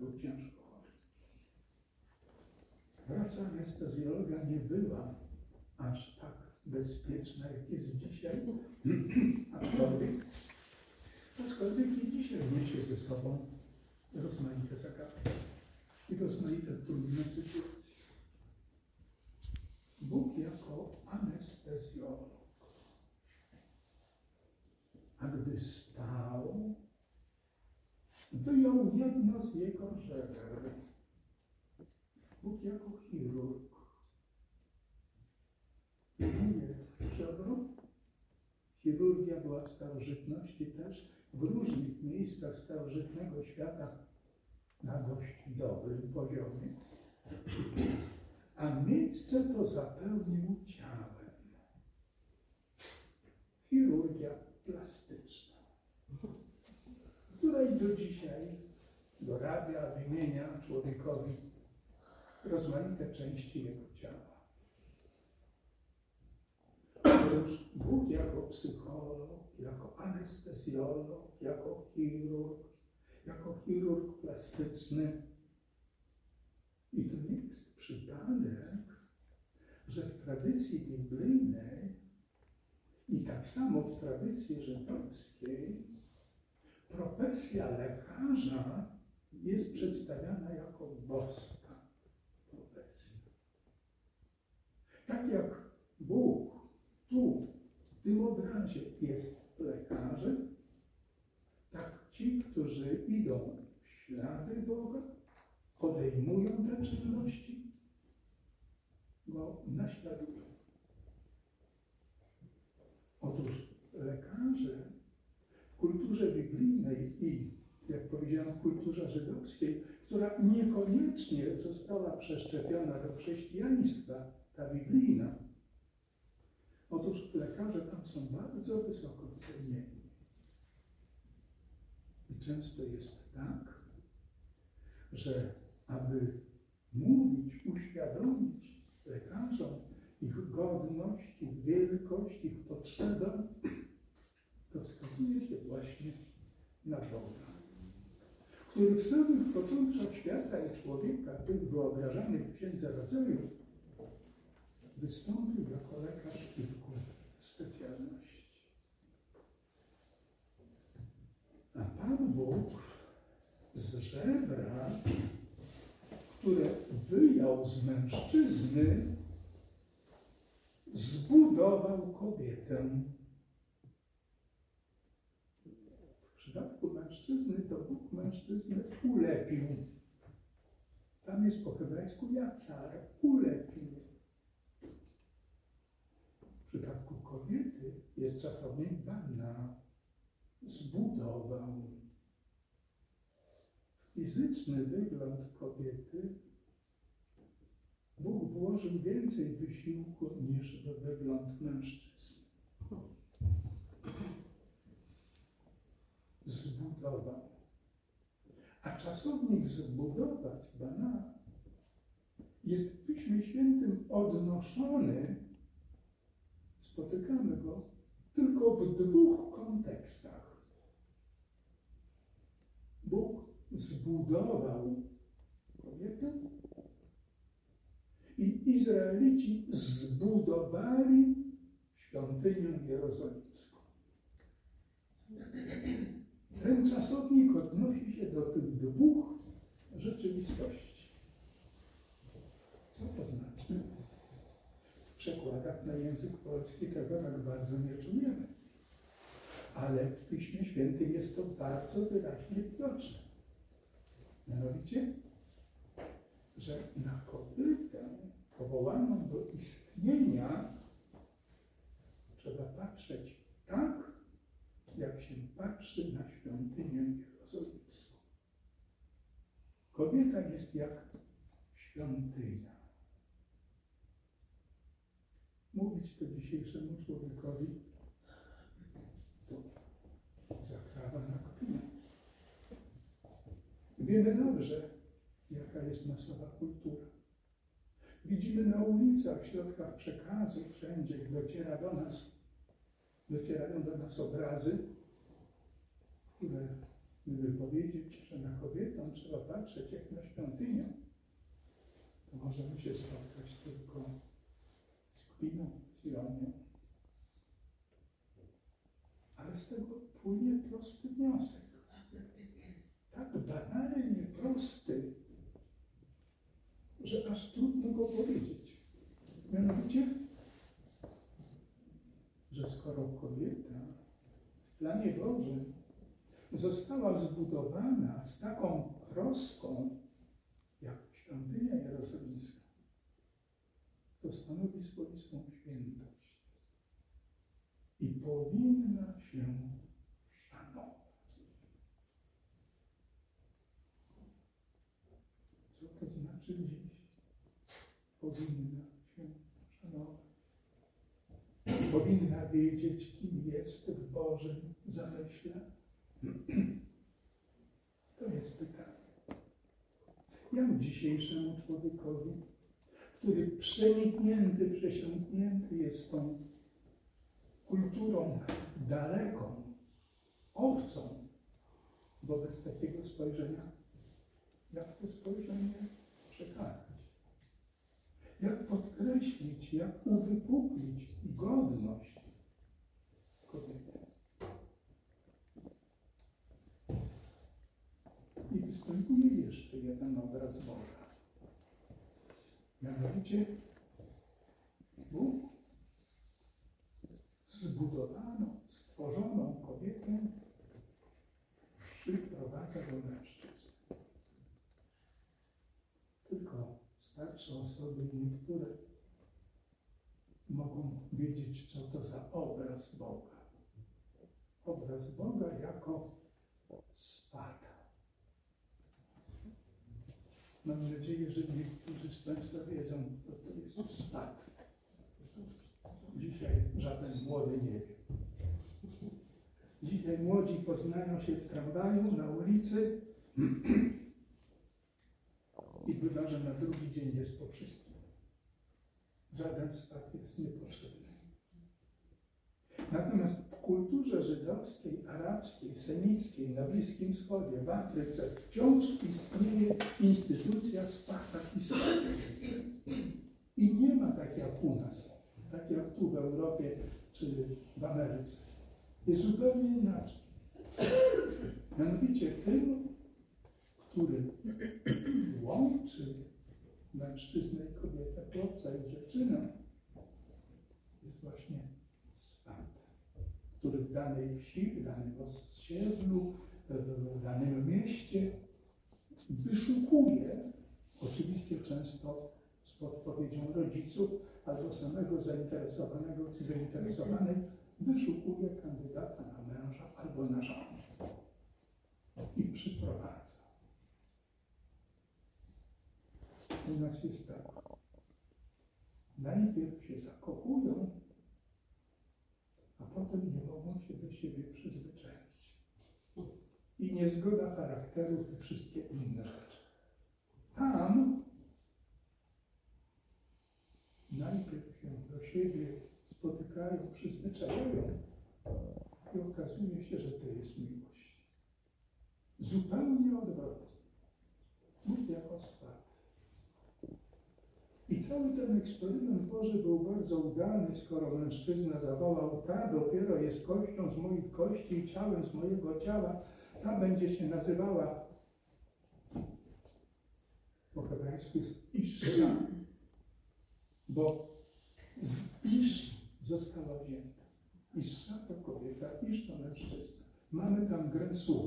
był ciężko chory. Praca anestezjologa nie była aż tak bezpieczna, jak jest dzisiaj, aczkolwiek i dzisiaj niesie ze sobą rozmaite zagadki i rozmaite trudne sytuacje. Bóg jako anestezjolog, a gdy spał, wyjął jedno z jego żeber. Bóg jako chirurg wyjmuje żebro. Chirurgia była w starożytności też w różnych miejscach starożytnego świata na dość dobrym poziomie. A miejsce to zapełnił ciałem. Chirurgia plastyczna, która i do dzisiaj dorabia, wymienia człowiekowi rozmaite części jego ciała. Otóż Bóg jako psycholog, jako anestezjolog, jako chirurg plastyczny. I to nie jest przypadek, że w tradycji biblijnej i tak samo w tradycji żydowskiej profesja lekarza jest przedstawiana jako boska profesja. Tak jak Bóg tu, w tym obrazie jest lekarzem, tak ci, którzy idą w ślady Boga, podejmują te czynności, go naśladują. Otóż lekarze w kulturze biblijnej i, jak powiedziałem, w kulturze żydowskiej, która niekoniecznie została przeszczepiona do chrześcijaństwa, ta biblijna, otóż lekarze tam są bardzo wysoko cenieni. I często jest tak, że aby mówić, uświadomić lekarzom ich godność, ich wielkość, ich potrzebę, to wskazuje się właśnie na Boga, który w samych początkach świata i człowieka, tych wyobrażanych w Księdze Rodzaju, wystąpił jako lekarz kilku specjalności. A Pan Bóg z żebra, które wyjął z mężczyzny, zbudował kobietę. W przypadku mężczyzny to Bóg mężczyznę ulepił. Tam jest po hebrajsku jacar, ulepił. W przypadku kobiety jest czasownik bana, zbudował. Fizyczny wygląd kobiety Bóg włożył więcej wysiłku niż w wygląd mężczyzny. Zbudował. A czasownik zbudować, bana, jest w Piśmie Świętym odnoszony, spotykamy go tylko w dwóch kontekstach. Bóg zbudował kobietę i Izraelici zbudowali świątynię jerozolimską. Ten czasownik odnosi się do tych dwóch rzeczywistości. Co to znaczy? W przekładach na język polski tego tak bardzo nie czujemy. Ale w Piśmie Świętym jest to bardzo wyraźnie widoczne. Mianowicie, że na kobietę powołaną do istnienia trzeba patrzeć tak, jak się patrzy na świątynię jerozolimską. Kobieta jest jak świątynia. Mówić to dzisiejszemu człowiekowi to zakrawa na kpinę. Wiemy dobrze, jaka jest masowa kultura. Widzimy na ulicach, w środkach przekazu, wszędzie docierają do nas obrazy, które gdyby powiedzieć, że na kobietę trzeba patrzeć jak na świątynię, to możemy się spotkać tylko z kpiną, z ironią. Ale z tego płynie prosty wniosek. Tak banalnie prosty, że aż trudno go powiedzieć. Mianowicie, że skoro kobieta w planie Bożym została zbudowana z taką troską, jak świątynia jerozolimska, to stanowi swoistą świętość i powinna się szanować. Co to znaczy dziś? Powinna się szanować. Powinna wiedzieć, kim jest w Bożym zamyśle. To jest pytanie. Jak dzisiejszemu człowiekowi, który przeniknięty, przesiąknięty jest tą kulturą daleką, obcą wobec takiego spojrzenia, jak to spojrzenie przekazać? Jak podkreślić, jak uwypuklić godność kobiety? I występuje jeszcze jeden obraz Boga. Mianowicie Bóg zbudowaną, stworzoną kobietę przyprowadza do mężczyzn. Tylko starsze osoby, niektóre mogą wiedzieć, co to za obraz Boga. Obraz Boga jako swata. Mam nadzieję, że niektórzy z Państwa wiedzą, co to jest swat. Dzisiaj żaden młody nie wie. Dzisiaj młodzi poznają się w tramwaju, na ulicy i bywa, że na drugi dzień jest po wszystkim. Żaden swat jest niepotrzebny. Natomiast w kulturze żydowskiej, arabskiej, semickiej, na Bliskim Wschodzie, w Afryce wciąż istnieje instytucja swata i swata. I nie ma tak jak u nas, tak jak tu w Europie czy w Ameryce. Jest zupełnie inaczej. Mianowicie tym, który łączy mężczyznę i kobietę, chłopca i dziewczynę, jest właśnie swat, który w danej wsi, w danym osiedlu, w danym mieście wyszukuje, oczywiście często z podpowiedzią rodziców albo samego zainteresowanego czy zainteresowanej, wyszukuje kandydata na męża albo na żonę i przyprowadza. U nas jest tak. Najpierw się zakochują, a potem nie mogą się do siebie przyzwyczaić. I niezgoda charakterów i wszystkie inne rzeczy. Tam najpierw się do siebie spotykają, przyzwyczajają i okazuje się, że to jest miłość. Zupełnie odwrotnie. Bóg jako swat. I cały ten eksperyment Boży był bardzo udany, skoro mężczyzna zawołał: ta dopiero jest kością z moich kości i ciałem z mojego ciała, ta będzie się nazywała, po hebrajsku jest Isza, bo z Isz została wzięta. Isza to kobieta, Isz to mężczyzna. Mamy tam grę słów.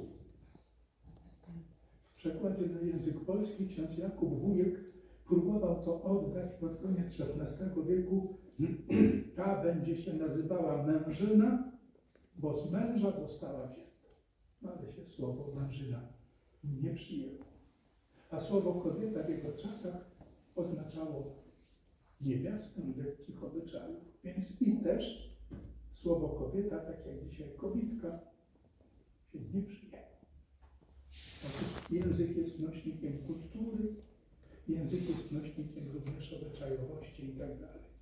W przekładzie na język polski ksiądz Jakub Wujek próbował to oddać pod koniec XVI wieku. Ta będzie się nazywała mężyna, bo z męża została wzięta. No ale się słowo mężyna nie przyjęło. A słowo kobieta w jego czasach oznaczało niewiastę lekkich obyczajów. Więc i też słowo kobieta, tak jak dzisiaj kobitka, się nie przyjęło. Otóż język jest nośnikiem kultury, język jest nośnikiem również obyczajowości i tak dalej.